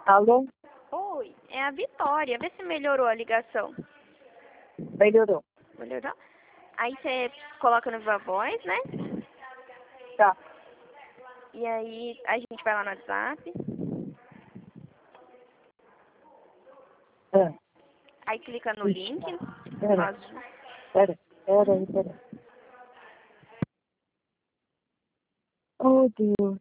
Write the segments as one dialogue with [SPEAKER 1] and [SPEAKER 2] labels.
[SPEAKER 1] Alô?
[SPEAKER 2] Oi, é a Vitória. Vê se melhorou a ligação.
[SPEAKER 1] Melhorou.
[SPEAKER 2] Melhorou? Aí você coloca no Viva Voz, né?
[SPEAKER 1] Tá.
[SPEAKER 2] E aí a gente vai lá no WhatsApp.
[SPEAKER 1] Ah,
[SPEAKER 2] Aí clica no
[SPEAKER 1] ixi,
[SPEAKER 2] link.
[SPEAKER 1] pera,
[SPEAKER 2] Azul.
[SPEAKER 1] pera, pera. Oh, Deus.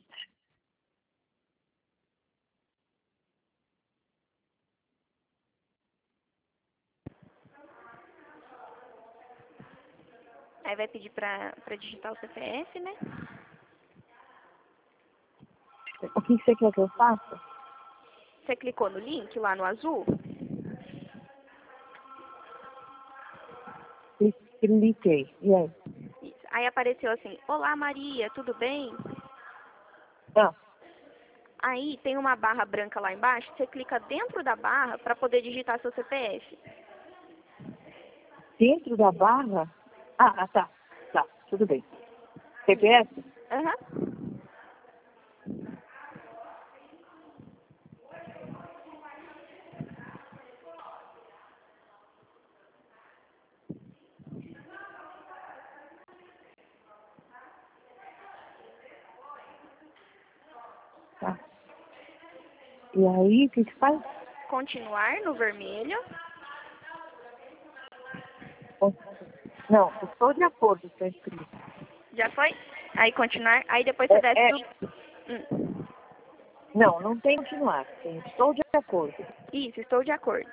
[SPEAKER 2] Aí vai pedir pra digitar o CPF, né?
[SPEAKER 1] O que você quer que eu faça?
[SPEAKER 2] Você clicou no link lá no azul?
[SPEAKER 1] Cliquei. E aí?
[SPEAKER 2] Isso. Aí apareceu assim, olá Maria, tudo bem?
[SPEAKER 1] Ah,
[SPEAKER 2] Aí tem uma barra branca lá embaixo, você clica dentro da barra para poder digitar seu CPF.
[SPEAKER 1] dentro da barra? Tá. Tá, tudo bem. CPF?
[SPEAKER 2] Aham.
[SPEAKER 1] Tá. E aí, o que que faz?
[SPEAKER 2] Continuar no vermelho.
[SPEAKER 1] Não, estou de acordo, está escrito.
[SPEAKER 2] Já foi? Aí continuar. Aí depois você desce do...
[SPEAKER 1] Não tem continuar. Tem estou de acordo.
[SPEAKER 2] Isso, estou de acordo.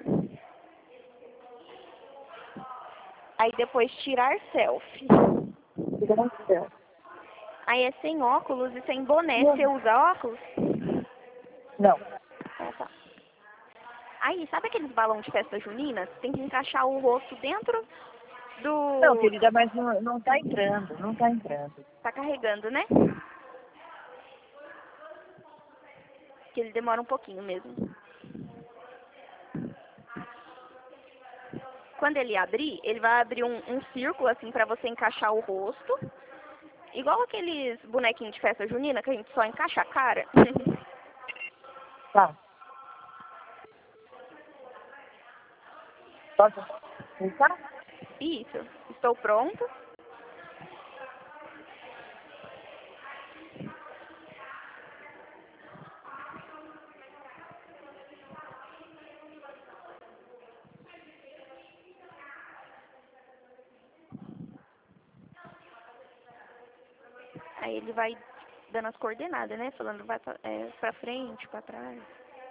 [SPEAKER 2] Aí depois tirar selfie.
[SPEAKER 1] Graças.
[SPEAKER 2] Aí é sem óculos e sem boné.
[SPEAKER 1] Não.
[SPEAKER 2] Você usa óculos?
[SPEAKER 1] Não.
[SPEAKER 2] Tá. Aí, sabe aqueles balões de festa junina? Você tem que encaixar o rosto dentro
[SPEAKER 1] Não,
[SPEAKER 2] do...
[SPEAKER 1] querida, mas não tá entrando, não tá entrando.
[SPEAKER 2] Tá carregando, né? Que ele demora um pouquinho mesmo. Quando ele abrir, ele vai abrir um círculo assim pra você encaixar o rosto. Igual aqueles bonequinhos de festa junina que a gente só encaixa a cara.
[SPEAKER 1] Tá. Pode clicar?
[SPEAKER 2] Isso. Estou pronto. Aí ele vai dando as coordenadas, né? Falando vai pra frente, pra trás.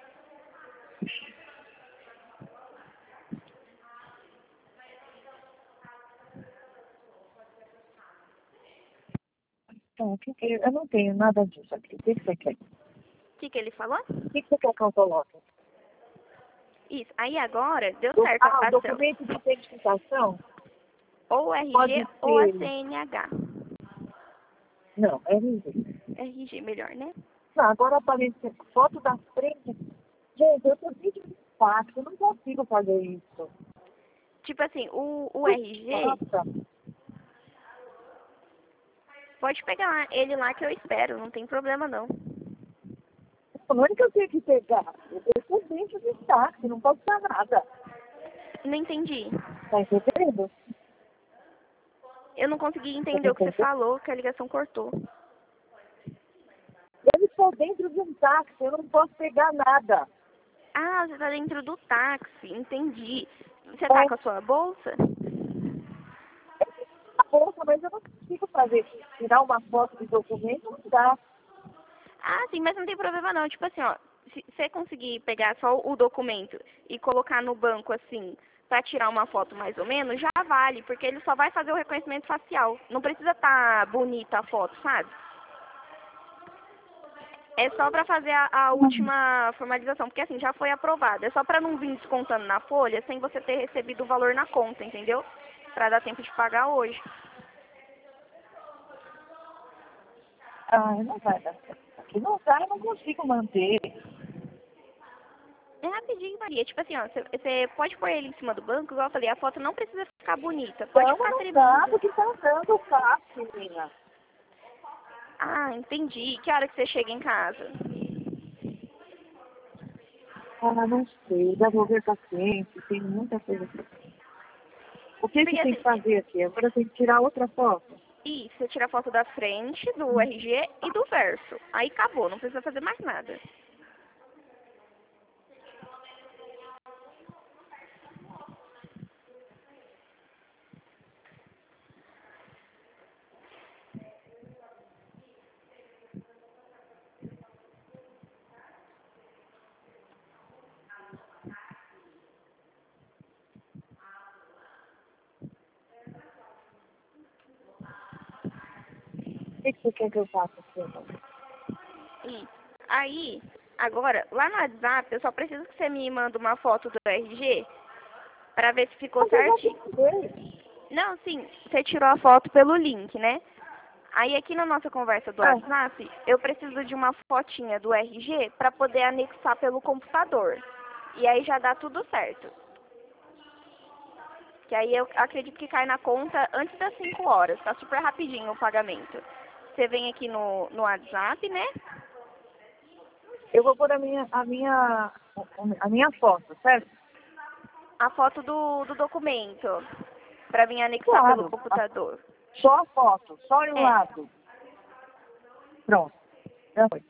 [SPEAKER 1] Então, eu não tenho nada disso aqui. O que você quer?
[SPEAKER 2] O que ele falou?
[SPEAKER 1] O que você quer que eu coloque?
[SPEAKER 2] Isso. Aí agora deu certo a
[SPEAKER 1] O
[SPEAKER 2] ação.
[SPEAKER 1] documento de identificação
[SPEAKER 2] Ou o RG
[SPEAKER 1] pode
[SPEAKER 2] ou a
[SPEAKER 1] ser...
[SPEAKER 2] CNH.
[SPEAKER 1] Não, RG.
[SPEAKER 2] RG melhor, né?
[SPEAKER 1] Não, agora aparece foto da frente. Gente, eu tô dentro de fato, eu não consigo fazer isso.
[SPEAKER 2] Tipo assim, o RG,
[SPEAKER 1] Nossa,
[SPEAKER 2] pode pegar ele lá que eu espero, não tem problema não.
[SPEAKER 1] não é que eu tenho que pegar. Eu tô dentro de táxi, não posso fazer nada.
[SPEAKER 2] Não entendi.
[SPEAKER 1] Tá entendendo?
[SPEAKER 2] Eu não consegui
[SPEAKER 1] Tá
[SPEAKER 2] entender o que você
[SPEAKER 1] entendendo?
[SPEAKER 2] falou, que a ligação cortou.
[SPEAKER 1] Eu estou dentro de um táxi, eu não posso pegar nada.
[SPEAKER 2] Ah, você tá dentro do táxi, entendi. Você tá com a sua bolsa?
[SPEAKER 1] A bolsa, mas eu não consigo fazer. Tirar uma foto de documento, não dá.
[SPEAKER 2] Ah, sim, mas não tem problema não. Tipo assim, ó, se você conseguir pegar só o documento e colocar no banco assim, pra tirar uma foto mais ou menos, já vale, porque ele só vai fazer o reconhecimento facial. Não precisa estar bonita a foto, sabe? É só pra fazer a última formalização, porque assim, já foi aprovado. É só pra não vir descontando na folha sem você ter recebido o valor na conta, entendeu? Pra dar tempo de pagar hoje.
[SPEAKER 1] Não vai dar certo. Aqui não dá, eu não consigo manter.
[SPEAKER 2] É rapidinho, Maria. Tipo assim, ó, você pode pôr ele em cima do banco, igual eu falei, a foto não precisa ficar bonita, pode
[SPEAKER 1] Não,
[SPEAKER 2] ficar
[SPEAKER 1] não dá,
[SPEAKER 2] tremenda.
[SPEAKER 1] porque tá dando o táxi, menina.
[SPEAKER 2] Ah, entendi. Que hora que você chega em casa?
[SPEAKER 1] Ah, não sei, já vou ver paciente, tem muita coisa pra fazer. O que
[SPEAKER 2] Porque
[SPEAKER 1] tem que
[SPEAKER 2] assim,
[SPEAKER 1] fazer aqui? Agora tem que tirar outra foto.
[SPEAKER 2] e você tira a foto da frente, do RG e do verso. Aí acabou, não precisa fazer mais nada.
[SPEAKER 1] O que você quer que eu faça aqui agora?
[SPEAKER 2] E aí, agora, lá no WhatsApp, eu só preciso que você me manda uma foto do RG pra ver se ficou
[SPEAKER 1] Mas eu já te
[SPEAKER 2] certinho.
[SPEAKER 1] mandei.
[SPEAKER 2] Não, sim, você tirou a foto pelo link, né? Aí aqui na nossa conversa do
[SPEAKER 1] Ah,
[SPEAKER 2] WhatsApp, eu preciso de uma fotinha do RG para poder anexar pelo computador. E aí já dá tudo certo. Que aí eu acredito que cai na conta antes das 5 horas. Tá super rapidinho o pagamento. Você vem aqui no WhatsApp, né?
[SPEAKER 1] eu vou pôr a minha foto, certo?
[SPEAKER 2] A foto do documento. Para vir anexar pelo
[SPEAKER 1] Claro.
[SPEAKER 2] computador.
[SPEAKER 1] Só a foto, só de um
[SPEAKER 2] É.
[SPEAKER 1] lado. Pronto. Já foi.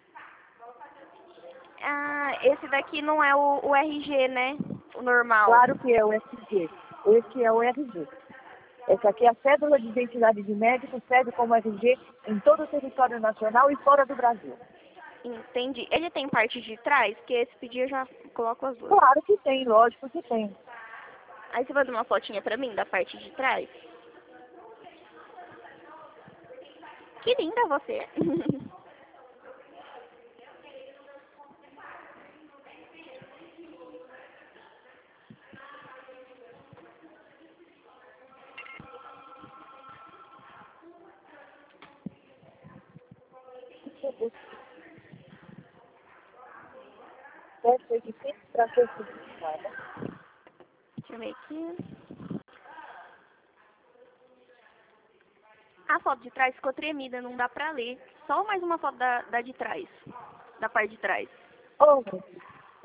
[SPEAKER 2] Ah, esse daqui não é o RG, né? O normal.
[SPEAKER 1] Claro que é o SG. Esse é o RG. Essa aqui é a cédula de identidade de médico, serve como RG em todo o território nacional e fora do Brasil.
[SPEAKER 2] Entendi. Ele tem parte de trás? Porque esse pedido eu já coloco as duas.
[SPEAKER 1] Claro que tem, lógico que tem.
[SPEAKER 2] Aí você vai dar uma fotinha pra mim da parte de trás? Que linda você.
[SPEAKER 1] Deve ser difícil para ser certificada.
[SPEAKER 2] Deixa eu ver aqui. A foto de trás ficou tremida, não dá pra ler. Só mais uma foto da de trás. Da parte de trás.
[SPEAKER 1] Oh, meu Deus.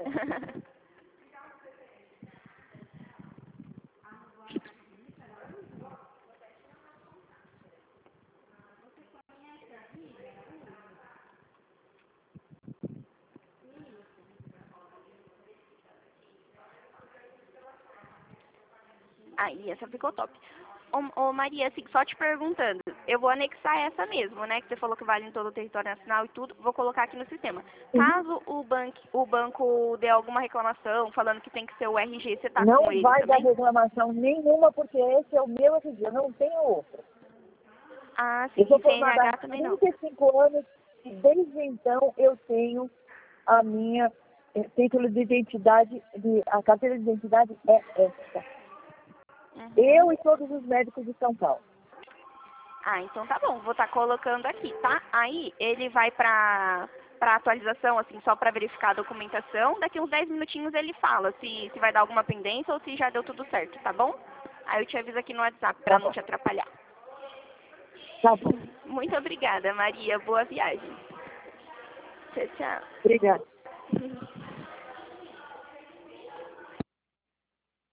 [SPEAKER 2] Aí, essa ficou top. Ô Maria, assim, só te perguntando, eu vou anexar essa mesmo, né? Que você falou que vale em todo o território nacional e tudo, vou colocar aqui no sistema.
[SPEAKER 1] Uhum.
[SPEAKER 2] Caso o banco dê alguma reclamação falando que tem que ser o RG, você tá com
[SPEAKER 1] Não
[SPEAKER 2] ele
[SPEAKER 1] vai dar
[SPEAKER 2] também?
[SPEAKER 1] reclamação nenhuma, porque esse é o meu RG, eu não tenho outro.
[SPEAKER 2] Ah, sim,
[SPEAKER 1] Eu sou
[SPEAKER 2] e
[SPEAKER 1] formada há
[SPEAKER 2] CNH também não.
[SPEAKER 1] 35 anos e desde então eu tenho a minha título de identidade, a carteira de identidade é essa.
[SPEAKER 2] Uhum.
[SPEAKER 1] Eu e todos os médicos de São Paulo.
[SPEAKER 2] Ah, então tá bom, vou estar colocando aqui, tá? Aí ele vai pra atualização, assim, só pra verificar a documentação. Daqui uns 10 minutinhos ele fala se vai dar alguma pendência ou se já deu tudo certo, tá bom? Aí eu te aviso aqui no WhatsApp pra
[SPEAKER 1] Tá
[SPEAKER 2] não
[SPEAKER 1] bom,
[SPEAKER 2] te atrapalhar.
[SPEAKER 1] tá bom.
[SPEAKER 2] Muito obrigada, Maria. Boa viagem. Tchau, tchau.
[SPEAKER 1] Obrigada.